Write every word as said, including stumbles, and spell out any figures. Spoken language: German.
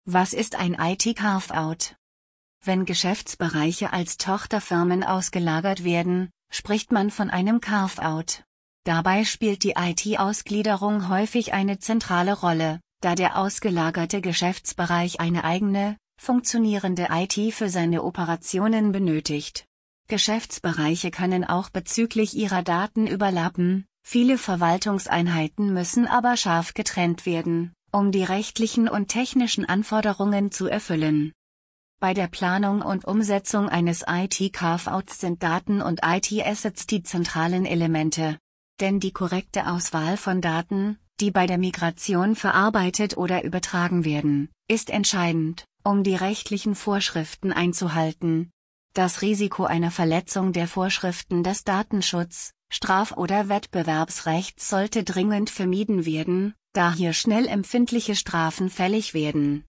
Was ist ein I T-Carve-out? Wenn Geschäftsbereiche als Tochterfirmen ausgelagert werden, spricht man von einem Carve-out. Dabei spielt die I T-Ausgliederung häufig eine zentrale Rolle, da der ausgelagerte Geschäftsbereich eine eigene, funktionierende I T für seine Operationen benötigt. Geschäftsbereiche können auch bezüglich ihrer Daten überlappen, viele Verwaltungseinheiten müssen aber scharf getrennt werden, um die rechtlichen und technischen Anforderungen zu erfüllen. Bei der Planung und Umsetzung eines I T-Carve-outs sind Daten und I T-Assets die zentralen Elemente. Denn die korrekte Auswahl von Daten, die bei der Migration verarbeitet oder übertragen werden, ist entscheidend, um die rechtlichen Vorschriften einzuhalten. Das Risiko einer Verletzung der Vorschriften des Datenschutz-, Straf- oder Wettbewerbsrechts sollte dringend vermieden werden, da hier schnell empfindliche Strafen fällig werden.